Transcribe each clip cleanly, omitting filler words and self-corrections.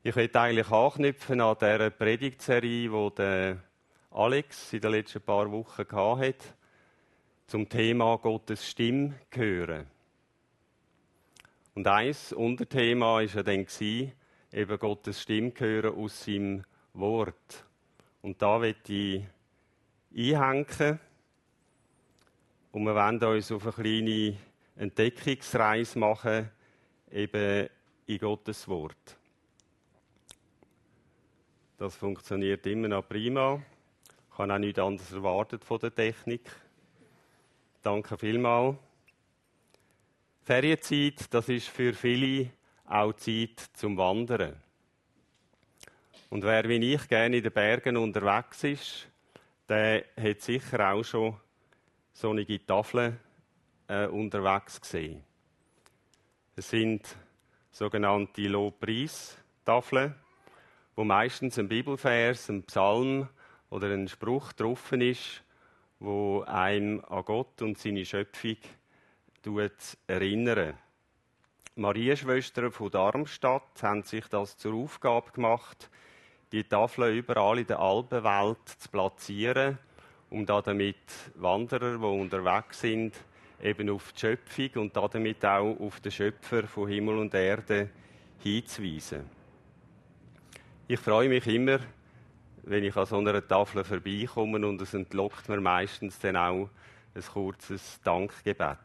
Ich möchte eigentlich anknüpfen an dieser Predigtserie, die der Alex in den letzten paar Wochen hatte, zum Thema Gottes Stimme hören. Und ein Unterthema war ja dann eben Gottes Stimme hören aus seinem Wort. Und da möchte ich einhängen und wir wollen uns auf eine kleine Entdeckungsreise machen, eben in Gottes Wort. Das funktioniert immer noch prima. Ich habe auch nichts anderes erwartet von der Technik. Danke vielmals. Ferienzeit, das ist für viele auch Zeit zum Wandern. Und wer wie ich gerne in den Bergen unterwegs ist, der hat sicher auch schon solche Tafeln unterwegs gesehen. Es sind sogenannte Lobpreistafeln, wo meistens ein Bibelvers, ein Psalm oder ein Spruch drauf ist, wo einem an Gott und seine Schöpfung erinnern. Marienschwestern von Darmstadt haben sich das zur Aufgabe gemacht, die Tafeln überall in der Alpenwelt zu platzieren, um damit Wanderer, die unterwegs sind, eben auf die Schöpfung und damit auch auf den Schöpfer von Himmel und Erde hinzuweisen. Ich freue mich immer, wenn ich an so einer Tafel vorbeikomme und es entlockt mir meistens dann auch ein kurzes Dankgebet.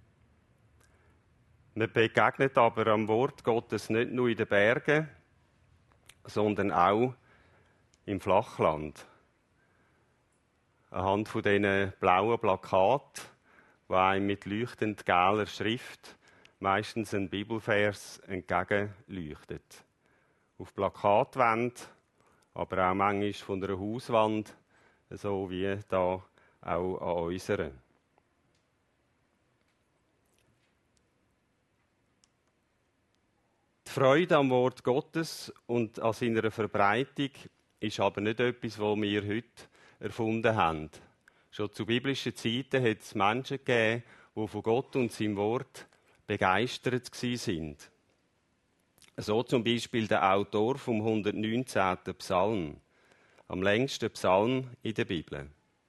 Man begegnet aber am Wort Gottes nicht nur in den Bergen, sondern auch im Flachland. Anhand von diesen blauen Plakaten, wo einem mit leuchtend gelber Schrift meistens ein Bibelvers entgegenleuchtet. Auf Plakatwänden, aber auch manchmal von einer Hauswand, so wie da auch an unserer. Die Freude am Wort Gottes und an seiner Verbreitung ist aber nicht etwas, was wir heute erfunden haben. Schon zu biblischen Zeiten hat es Menschen gegeben, die von Gott und seinem Wort begeistert waren. So zum Beispiel der Autor vom 119. Psalm, am längsten Psalm in der Bibel.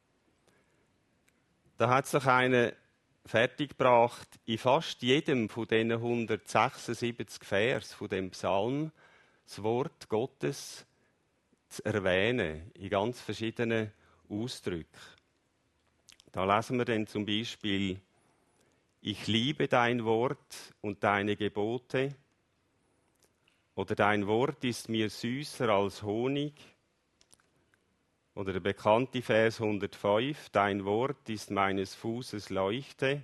Da hat sich einer fertiggebracht, in fast jedem von diesen 176 Vers von dem Psalm das Wort Gottes zu erwähnen, in ganz verschiedenen Ausdrücken. Da lesen wir dann zum Beispiel: Ich liebe dein Wort und deine Gebote. Oder dein Wort ist mir süßer als Honig. Oder der bekannte Vers 105, dein Wort ist meines Fußes Leuchte.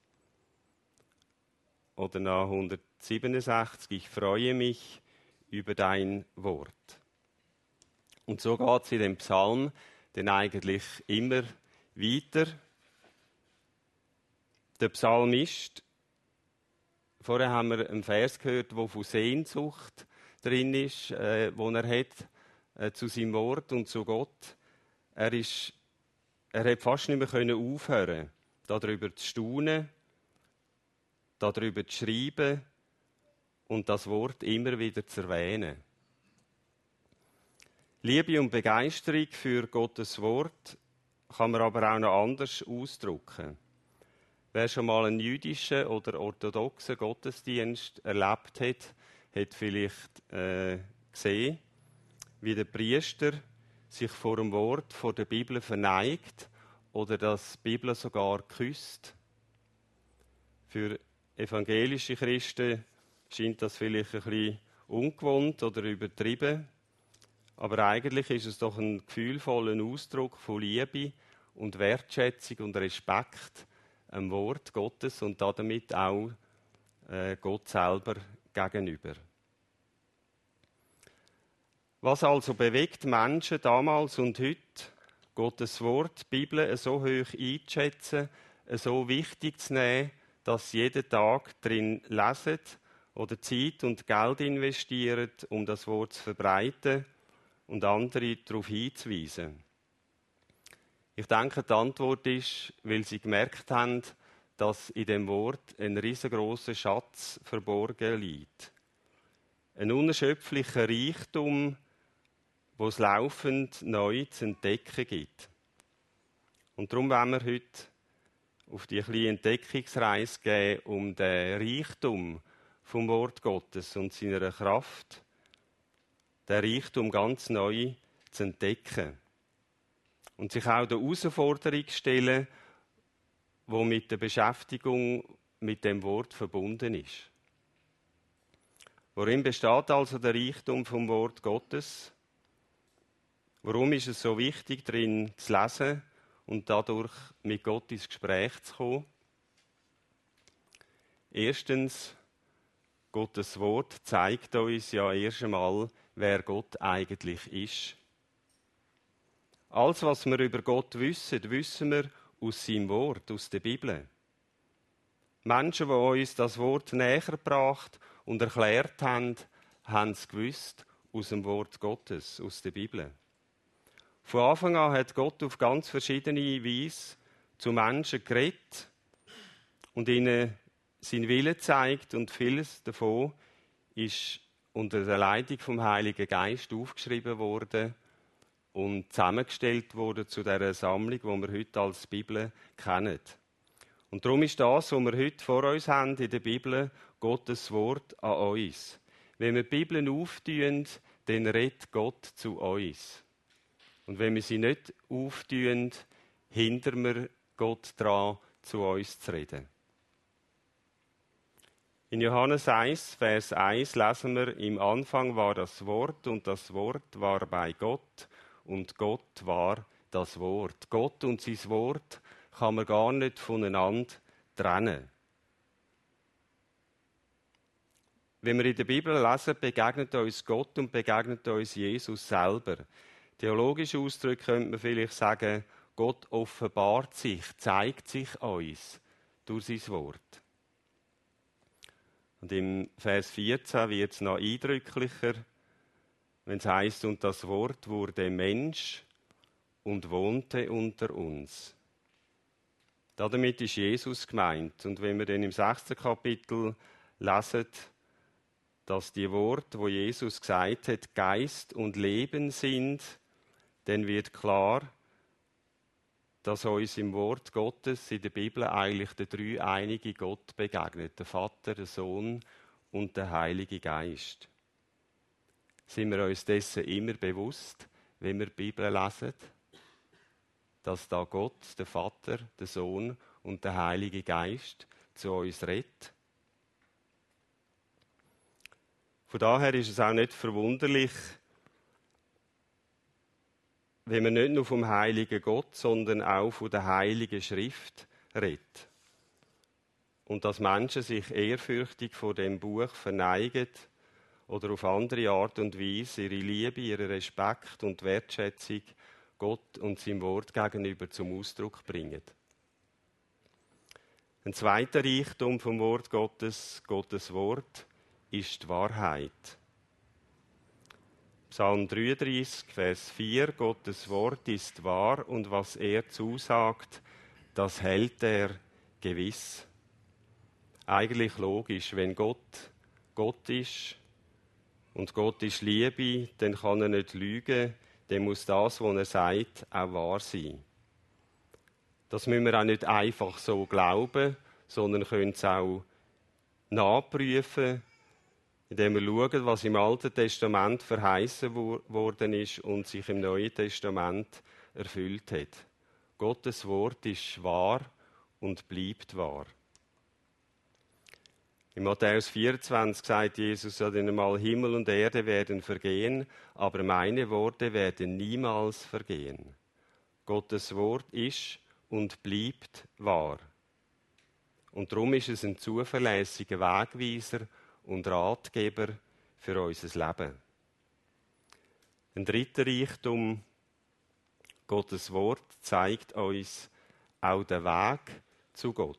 Oder nach 167, ich freue mich über dein Wort. Und so geht es in dem Psalm dann eigentlich immer weiter. Der Psalmist, vorher haben wir einen Vers gehört, der von Sehnsucht drin ist, wo er hat zu seinem Wort und zu Gott. Er hat fast nicht mehr aufhören, darüber zu staunen, darüber zu schreiben und das Wort immer wieder zu erwähnen. Liebe und Begeisterung für Gottes Wort kann man aber auch noch anders ausdrücken. Wer schon mal einen jüdischen oder orthodoxen Gottesdienst erlebt hat, hat vielleicht gesehen, wie der Priester sich vor dem Wort, vor der Bibel verneigt oder das Bibel sogar küsst. Für evangelische Christen scheint das vielleicht ein bisschen ungewohnt oder übertrieben, aber eigentlich ist es doch ein gefühlvoller Ausdruck von Liebe und Wertschätzung und Respekt am Wort Gottes und damit auch Gott selber gegenüber. Was also bewegt Menschen damals und heute, Gottes Wort, die Bibel, so hoch einzuschätzen, so wichtig zu nehmen, dass sie jeden Tag drin lesen oder Zeit und Geld investieren, um das Wort zu verbreiten und andere darauf hinzuweisen? Ich denke, die Antwort ist, weil sie gemerkt haben, dass in dem Wort ein riesengroßer Schatz verborgen liegt. Ein unerschöpflicher Reichtum, wo es laufend neu zu entdecken gibt. Und darum wollen wir heute auf die kleine Entdeckungsreise gehen, um den Reichtum vom Wort Gottes und seiner Kraft, den Reichtum ganz neu zu entdecken. Und sich auch der Herausforderung stellen, die mit der Beschäftigung mit dem Wort verbunden ist. Worin besteht also der Reichtum vom Wort Gottes? Warum ist es so wichtig, darin zu lesen und dadurch mit Gott ins Gespräch zu kommen? Erstens, Gottes Wort zeigt uns ja erst einmal, wer Gott eigentlich ist. Alles, was wir über Gott wissen, wissen wir aus seinem Wort, aus der Bibel. Menschen, die uns das Wort näher gebracht und erklärt haben, haben es gewusst aus dem Wort Gottes, aus der Bibel. Von Anfang an hat Gott auf ganz verschiedene Weise zu Menschen geredet und ihnen seinen Willen gezeigt, und vieles davon ist unter der Leitung vom Heiligen Geist aufgeschrieben worden und zusammengestellt worden zu dieser Sammlung, die wir heute als Bibel kennen. Und darum ist das, was wir heute vor uns haben in der Bibel, Gottes Wort an uns. Wenn wir die Bibel auftun, dann redet Gott zu uns. Und wenn wir sie nicht auftun, hindern wir Gott daran, zu uns zu reden. In Johannes 1, Vers 1 lesen wir, im Anfang war das Wort und das Wort war bei Gott und Gott war das Wort. Gott und sein Wort kann man gar nicht voneinander trennen. Wenn wir in der Bibel lesen, begegnet uns Gott und begegnet uns Jesus selber. Theologisch ausdrückt könnte man vielleicht sagen, Gott offenbart sich, zeigt sich uns durch sein Wort. Und im Vers 14 wird es noch eindrücklicher, wenn es heisst, und das Wort wurde Mensch und wohnte unter uns. Damit ist Jesus gemeint. Und wenn wir dann im 6. Kapitel lesen, dass die Worte, wo Jesus gesagt hat, Geist und Leben sind, dann wird klar, dass uns im Wort Gottes in der Bibel eigentlich der dreieinige Gott begegnet, der Vater, der Sohn und der Heilige Geist. Sind wir uns dessen immer bewusst, wenn wir die Bibel lesen, dass da Gott, der Vater, der Sohn und der Heilige Geist zu uns redet? Von daher ist es auch nicht verwunderlich, wenn man nicht nur vom heiligen Gott, sondern auch von der heiligen Schrift redet. Und dass Menschen sich ehrfürchtig vor dem Buch verneigen oder auf andere Art und Weise ihre Liebe, ihren Respekt und Wertschätzung Gott und seinem Wort gegenüber zum Ausdruck bringen. Ein zweiter Reichtum vom Wort Gottes, Gottes Wort, ist die Wahrheit. Psalm 33, Vers 4, Gottes Wort ist wahr und was er zusagt, das hält er gewiss. Eigentlich logisch, wenn Gott Gott ist und Gott ist Liebe, dann kann er nicht lügen, dann muss das, was er sagt, auch wahr sein. Das müssen wir auch nicht einfach so glauben, sondern können es auch nachprüfen, indem wir schauen, was im Alten Testament verheißen worden ist und sich im Neuen Testament erfüllt hat. Gottes Wort ist wahr und bleibt wahr. In Matthäus 24 sagt Jesus ja dann einmal, Himmel und Erde werden vergehen, aber meine Worte werden niemals vergehen. Gottes Wort ist und bleibt wahr. Und darum ist es ein zuverlässiger Wegweiser und Ratgeber für unser Leben. Ein dritter Reichtum, Gottes Wort zeigt uns auch den Weg zu Gott.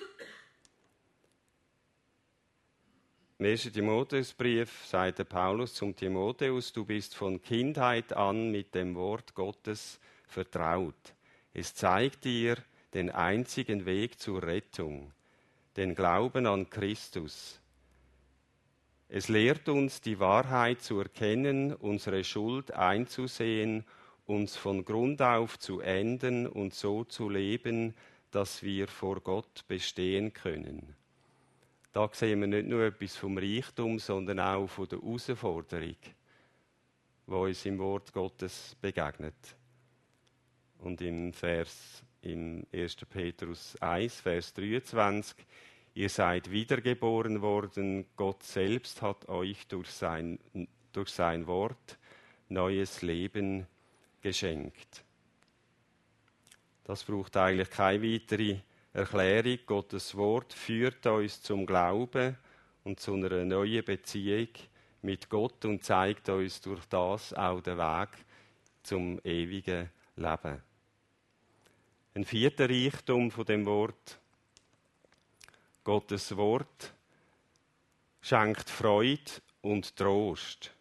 Im 1. Timotheusbrief sagt der Paulus zum Timotheus, du bist von Kindheit an mit dem Wort Gottes vertraut. Es zeigt dir den einzigen Weg zur Rettung, den Glauben an Christus. Es lehrt uns, die Wahrheit zu erkennen, unsere Schuld einzusehen, uns von Grund auf zu ändern und so zu leben, dass wir vor Gott bestehen können. Da sehen wir nicht nur etwas vom Reichtum, sondern auch von der Herausforderung, die uns im Wort Gottes begegnet. Und im 1. Petrus 1, Vers 23, ihr seid wiedergeboren worden, Gott selbst hat euch durch sein Wort neues Leben geschenkt. Das braucht eigentlich keine weitere Erklärung. Gottes Wort führt uns zum Glauben und zu einer neuen Beziehung mit Gott und zeigt uns durch das auch den Weg zum ewigen Leben. Ein vierter Reichtum von dem Wort: Gottes Wort schenkt Freude und Trost.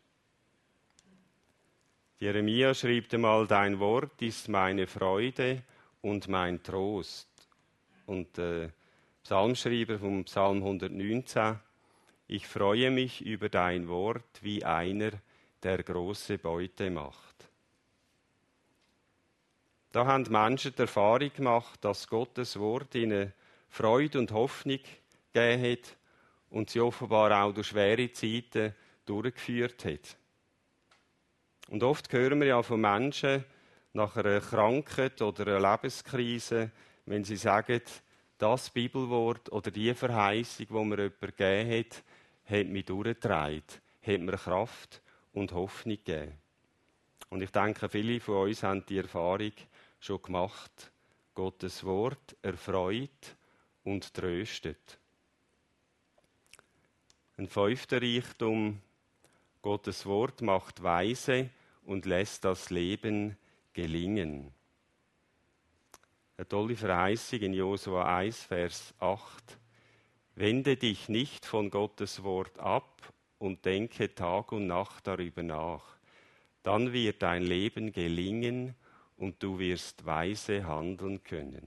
Jeremia schreibt einmal: Dein Wort ist meine Freude und mein Trost. Und der Psalmschreiber vom Psalm 119: Ich freue mich über dein Wort wie einer, der große Beute macht. Da haben Menschen die Erfahrung gemacht, dass Gottes Wort ihnen Freude und Hoffnung gegeben hat und sie offenbar auch durch schwere Zeiten durchgeführt hat. Und oft hören wir ja von Menschen nach einer Krankheit oder einer Lebenskrise, wenn sie sagen, das Bibelwort oder die Verheißung, die mir jemand gegeben hat mich durchgetragen, hat mir Kraft und Hoffnung gegeben. Und ich denke, viele von uns haben die Erfahrung schon gemacht. Gottes Wort erfreut und tröstet. Ein fünfter Reichtum: Gottes Wort macht weise und lässt das Leben gelingen. Eine tolle Verheißung in Josua 1, Vers 8. Wende dich nicht von Gottes Wort ab und denke Tag und Nacht darüber nach. Dann wird dein Leben gelingen und du wirst weise handeln können.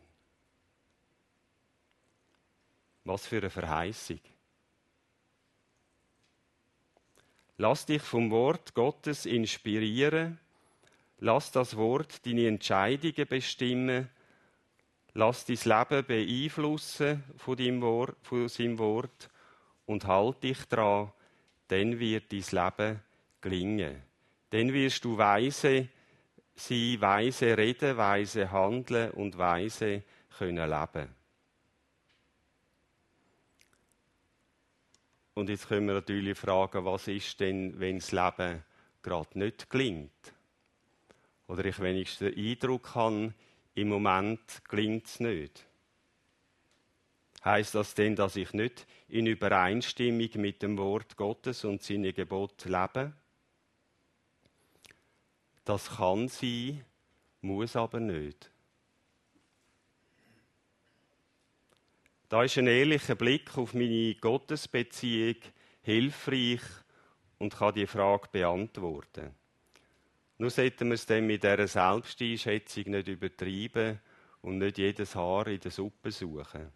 Was für eine Verheißung. Lass dich vom Wort Gottes inspirieren. Lass das Wort deine Entscheidungen bestimmen. Lass dein Leben beeinflussen von seinem Wort und halt dich dran, dann wird dein Leben gelingen. Dann wirst du weise sein, weise reden, weise handeln und weise können leben. Und jetzt können wir natürlich fragen, was ist denn, wenn das Leben gerade nicht gelingt? Oder ich wenigstens den Eindruck habe, im Moment gelingt es nicht. Heisst das denn, dass ich nicht in Übereinstimmung mit dem Wort Gottes und seinen Geboten lebe? Das kann sein, muss aber nicht. Da ist ein ehrlicher Blick auf meine Gottesbeziehung hilfreich und kann die Frage beantworten. Nur sollten wir es dann mit dieser Selbsteinschätzung nicht übertreiben und nicht jedes Haar in der Suppe suchen.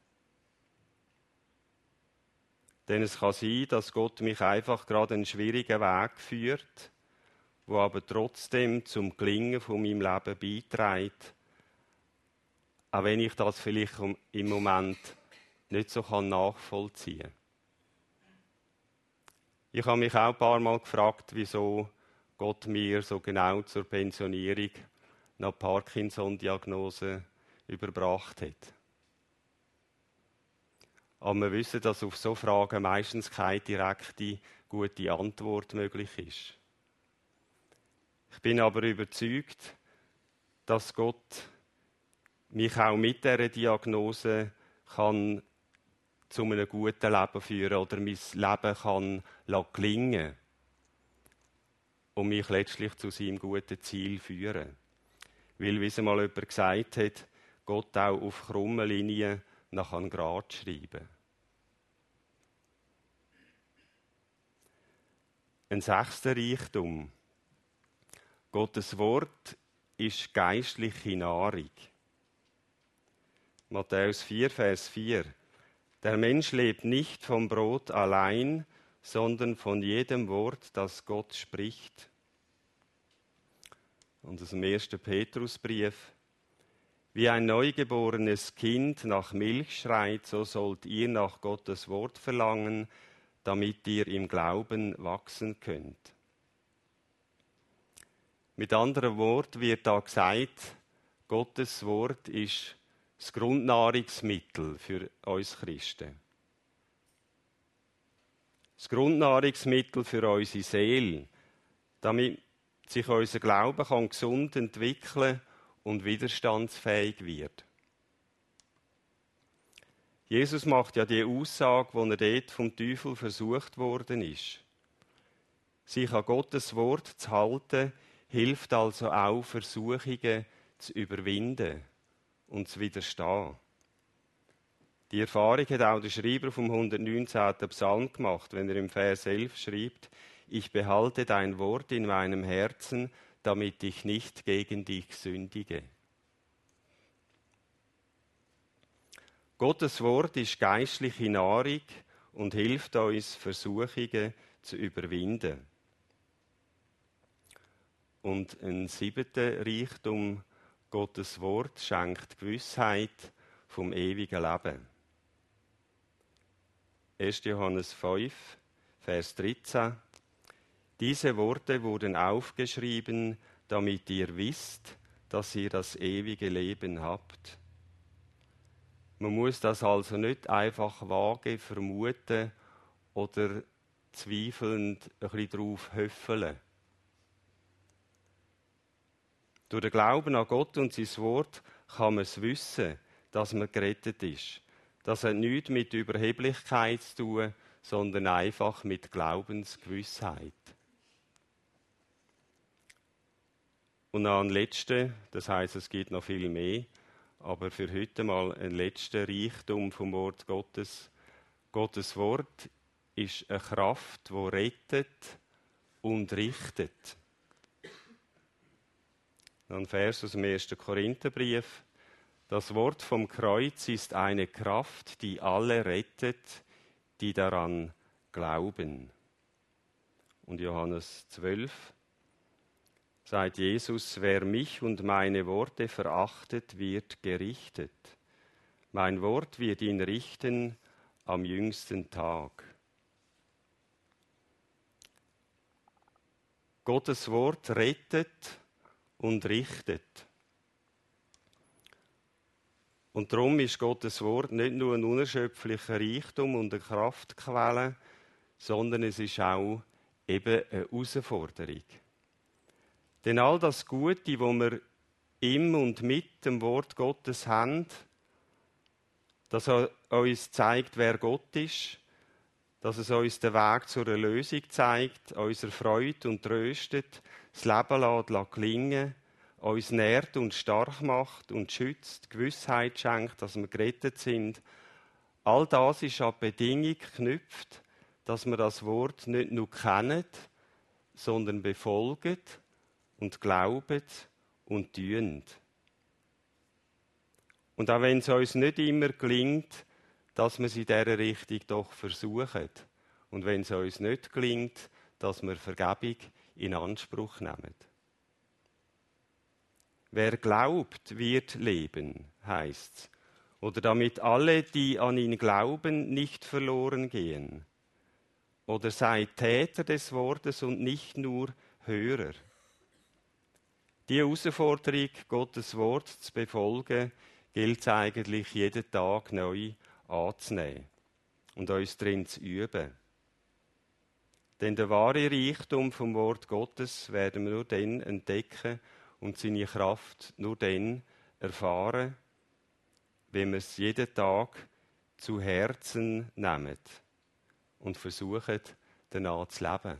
Denn es kann sein, dass Gott mich einfach gerade einen schwierigen Weg führt, wo aber trotzdem zum Gelingen von meinem Leben beiträgt, auch wenn ich das vielleicht im Moment nicht so nachvollziehen kann. Ich habe mich auch ein paar Mal gefragt, wieso Gott mir so genau zur Pensionierung eine Parkinson-Diagnose überbracht hat. Aber wir wissen, dass auf so Fragen meistens keine direkte, gute Antwort möglich ist. Ich bin aber überzeugt, dass Gott mich auch mit dieser Diagnose kann zu einem guten Leben führen oder mein Leben kann gelingen und mich letztlich zu seinem guten Ziel führen. Weil, wie es einmal jemand gesagt hat, Gott auch auf krummen Linien nach an Grad schreiben. Ein sechster Reichtum. Gottes Wort ist geistliche Nahrung. Matthäus 4, Vers 4. Der Mensch lebt nicht vom Brot allein, sondern von jedem Wort, das Gott spricht. Und aus dem 1. Petrusbrief: Wie ein neugeborenes Kind nach Milch schreit, so sollt ihr nach Gottes Wort verlangen, damit ihr im Glauben wachsen könnt. Mit anderen Worten wird da gesagt, Gottes Wort ist das Grundnahrungsmittel für uns Christen. Das Grundnahrungsmittel für unsere Seele, damit sich unser Glaube kann gesund entwickeln und widerstandsfähig wird. Jesus macht ja die Aussage, wo er dort vom Teufel versucht worden ist. Sich an Gottes Wort zu halten, hilft also auch, Versuchungen zu überwinden und zu widerstehen. Die Erfahrung hat auch der Schreiber vom 119. Psalm gemacht, wenn er im Vers 11 schreibt: Ich behalte dein Wort in meinem Herzen, damit ich nicht gegen dich sündige. Gottes Wort ist geistliche Nahrung und hilft uns, Versuchungen zu überwinden. Und ein 7. Reichtum, Gottes Wort schenkt Gewissheit vom ewigen Leben. 1. Johannes 5, Vers 13. Diese Worte wurden aufgeschrieben, damit ihr wisst, dass ihr das ewige Leben habt. Man muss das also nicht einfach vage vermuten oder zweifelnd ein bisschen darauf höffeln. Durch den Glauben an Gott und sein Wort kann man es wissen, dass man gerettet ist. Das hat nichts mit Überheblichkeit zu tun, sondern einfach mit Glaubensgewissheit. Und noch ein letzter, das heisst, es gibt noch viel mehr, aber für heute mal ein letzter Reichtum vom Wort Gottes. Gottes Wort ist eine Kraft, die rettet und richtet. Ein Vers aus dem 1. Korintherbrief: Das Wort vom Kreuz ist eine Kraft, die alle rettet, die daran glauben. Und Johannes 12 sagt Jesus: Wer mich und meine Worte verachtet, wird gerichtet. Mein Wort wird ihn richten am jüngsten Tag. Gottes Wort rettet und richtet. Und darum ist Gottes Wort nicht nur ein unerschöpflicher Reichtum und eine Kraftquelle, sondern es ist auch eben eine Herausforderung. Denn all das Gute, wo wir im und mit dem Wort Gottes haben, dass er uns zeigt, wer Gott ist, dass es uns den Weg zur Erlösung zeigt, uns erfreut und tröstet, das Leben gelingen, uns nährt und stark macht und schützt, Gewissheit schenkt, dass wir gerettet sind. All das ist an die Bedingung geknüpft, dass wir das Wort nicht nur kennen, sondern befolgen und glauben und tun. Und auch wenn es uns nicht immer gelingt, dass wir es in dieser Richtung doch versuchen. Und wenn es uns nicht gelingt, dass wir Vergebung in Anspruch nehmen. Wer glaubt, wird leben, heißt's. Oder damit alle, die an ihn glauben, nicht verloren gehen. Oder seid Täter des Wortes und nicht nur Hörer. Die Herausforderung, Gottes Wort zu befolgen, gilt es eigentlich jeden Tag neu anzunehmen und uns darin zu üben. Denn der wahre Reichtum vom Wort Gottes werden wir nur dann entdecken und seine Kraft nur dann erfahren, wenn wir es jeden Tag zu Herzen nehmen und versuchen, danach zu leben.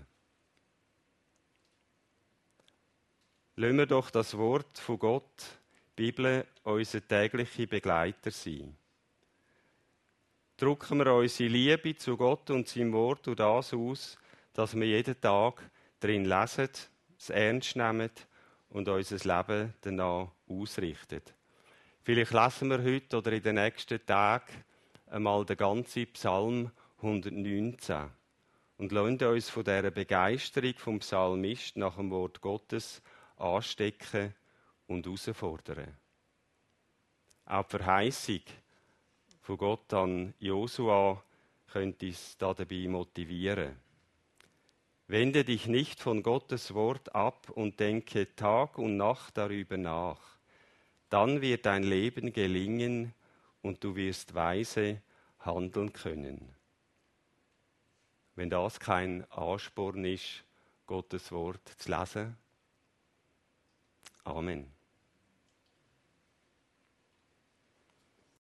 Lassen wir doch das Wort von Gott, die Bibel, unser täglicher Begleiter sein. Drücken wir unsere Liebe zu Gott und seinem Wort durch das aus, dass wir jeden Tag darin lesen, es ernst nehmen und unser Leben danach ausrichten. Vielleicht lesen wir heute oder in den nächsten Tagen einmal den ganzen Psalm 119 Und lasst uns von dieser Begeisterung vom Psalmist nach dem Wort Gottes anstecken und herausfordern. Auch die Verheißung von Gott an Josua könnte uns dabei motivieren. Wende dich nicht von Gottes Wort ab und denke Tag und Nacht darüber nach. Dann wird dein Leben gelingen und du wirst weise handeln können. Wenn das kein Ansporn ist, Gottes Wort zu lesen. Amen.